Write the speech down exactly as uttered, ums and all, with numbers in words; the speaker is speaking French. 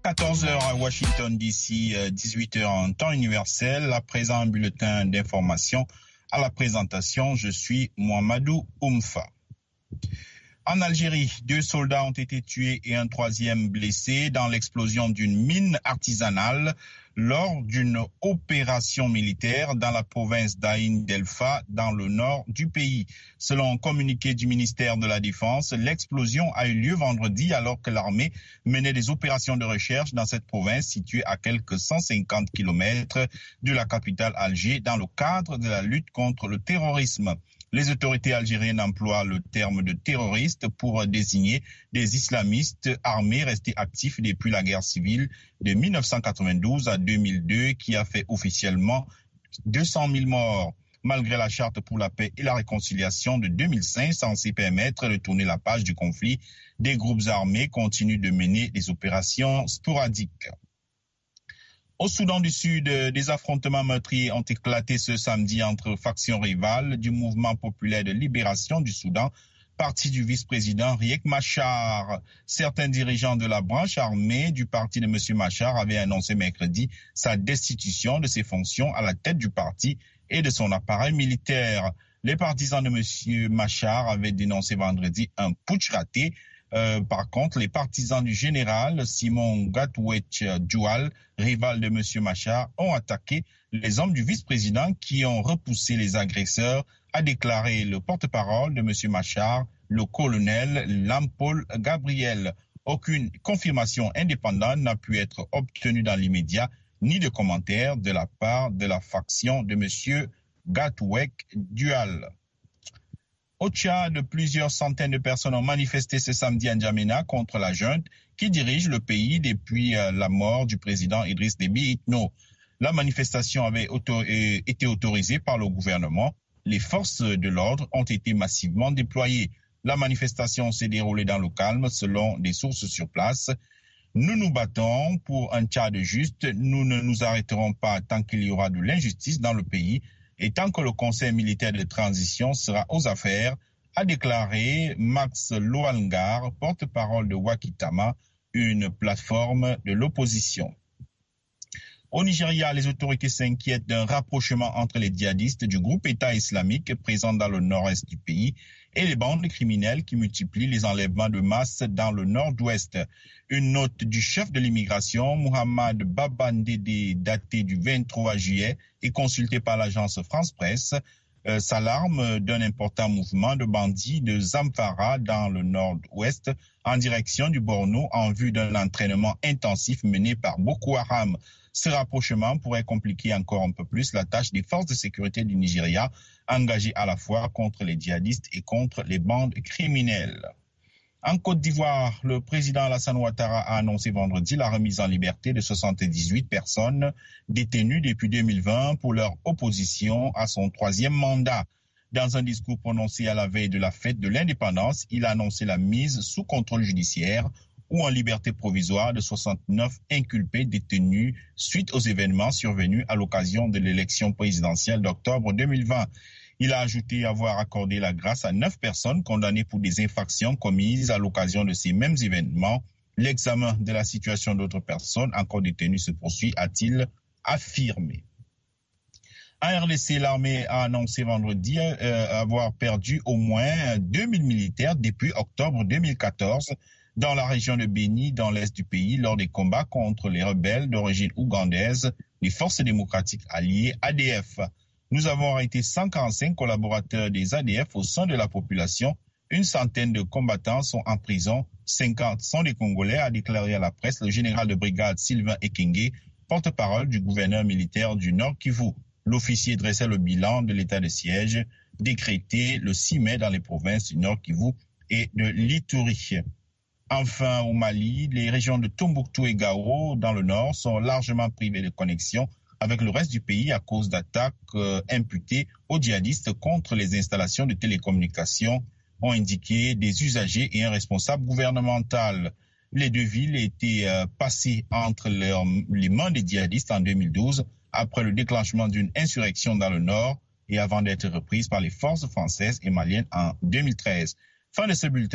quatorze heures à Washington D C, dix-huit heures en temps universel. À présent, un bulletin d'information. À la présentation, je suis Mohamedou Oumfa. En Algérie, deux soldats ont été tués et un troisième blessé dans l'explosion d'une mine artisanale lors d'une opération militaire dans la province d'Ain Delfa, dans le nord du pays. Selon un communiqué du ministère de la Défense, l'explosion a eu lieu vendredi alors que l'armée menait des opérations de recherche dans cette province située à quelques cent cinquante kilomètres de la capitale Alger dans le cadre de la lutte contre le terrorisme. Les autorités algériennes emploient le terme de terroriste pour désigner des islamistes armés restés actifs depuis la guerre civile de mille neuf cent quatre-vingt-douze à deux mille deux qui a fait officiellement deux cent mille morts. Malgré la charte pour la paix et la réconciliation de deux mille cinq censée permettre de tourner la page du conflit, des groupes armés continuent de mener des opérations sporadiques. Au Soudan du Sud, des affrontements meurtriers ont éclaté ce samedi entre factions rivales du mouvement populaire de libération du Soudan, parti du vice-président Riek Machar. Certains dirigeants de la branche armée du parti de M. Machar avaient annoncé mercredi sa destitution de ses fonctions à la tête du parti et de son appareil militaire. Les partisans de M. Machar avaient dénoncé vendredi un putsch raté. Euh, par contre, les partisans du général Simon Gatouech Djoual, rival de M. Machar, ont attaqué les hommes du vice-président qui ont repoussé les agresseurs, a déclaré le porte-parole de M. Machar, le colonel Lampol Gabriel. Aucune confirmation indépendante n'a pu être obtenue dans l'immédiat, ni de commentaires de la part de la faction de M. Gatouech Djoual. Au Tchad, plusieurs centaines de personnes ont manifesté ce samedi à N'Djamena contre la junte qui dirige le pays depuis la mort du président Idriss Déby Itno. La manifestation avait auto- été autorisée par le gouvernement. Les forces de l'ordre ont été massivement déployées. La manifestation s'est déroulée dans le calme selon des sources sur place. Nous nous battons pour un Tchad juste. Nous ne nous arrêterons pas tant qu'il y aura de l'injustice dans le pays. Et tant que le Conseil militaire de transition sera aux affaires, a déclaré Max Loangar, porte-parole de Wakitama, une plateforme de l'opposition. Au Nigeria, les autorités s'inquiètent d'un rapprochement entre les djihadistes du groupe État islamique présent dans le nord-est du pays et les bandes criminelles qui multiplient les enlèvements de masse dans le nord-ouest. Une note du chef de l'immigration, Mohamed Babandede, datée du vingt-trois juillet et consultée par l'agence France Presse, euh, s'alarme d'un important mouvement de bandits de Zamfara dans le nord-ouest en direction du Borno en vue d'un entraînement intensif mené par Boko Haram. Ce rapprochement pourrait compliquer encore un peu plus la tâche des forces de sécurité du Nigeria, engagées à la fois contre les djihadistes et contre les bandes criminelles. En Côte d'Ivoire, le président Alassane Ouattara a annoncé vendredi la remise en liberté de soixante-dix-huit personnes détenues depuis deux mille vingt pour leur opposition à son troisième mandat. Dans un discours prononcé à la veille de la fête de l'indépendance, il a annoncé la mise sous contrôle judiciaire ou en liberté provisoire de soixante-neuf inculpés détenus suite aux événements survenus à l'occasion de l'élection présidentielle d'octobre deux mille vingt. Il a ajouté avoir accordé la grâce à neuf personnes condamnées pour des infractions commises à l'occasion de ces mêmes événements. L'examen de la situation d'autres personnes encore détenues se poursuit, a-t-il affirmé. En R D C, l'armée a annoncé vendredi euh, avoir perdu au moins deux mille militaires depuis octobre deux mille quatorze dans la région de Béni, dans l'est du pays, lors des combats contre les rebelles d'origine ougandaise, les forces démocratiques alliées A D F. Nous avons arrêté cent quarante-cinq collaborateurs des A D F au sein de la population. Une centaine de combattants sont en prison. cinquante sont des Congolais, a déclaré à la presse le général de brigade Sylvain Ekenge, porte-parole du gouverneur militaire du Nord Kivu. L'officier dressait le bilan de l'état de siège décrété le six mai dans les provinces du Nord Kivu et de l'Ituri. Enfin, au Mali, les régions de Tombouctou et Gao, dans le nord, sont largement privées de connexion avec le reste du pays à cause d'attaques euh, imputées aux djihadistes contre les installations de télécommunications, ont indiqué des usagers et un responsable gouvernemental. Les deux villes étaient euh, passées entre leur, les mains des djihadistes en deux mille douze, après le déclenchement d'une insurrection dans le nord et avant d'être reprises par les forces françaises et maliennes en deux mille treize. Fin de ce bulletin.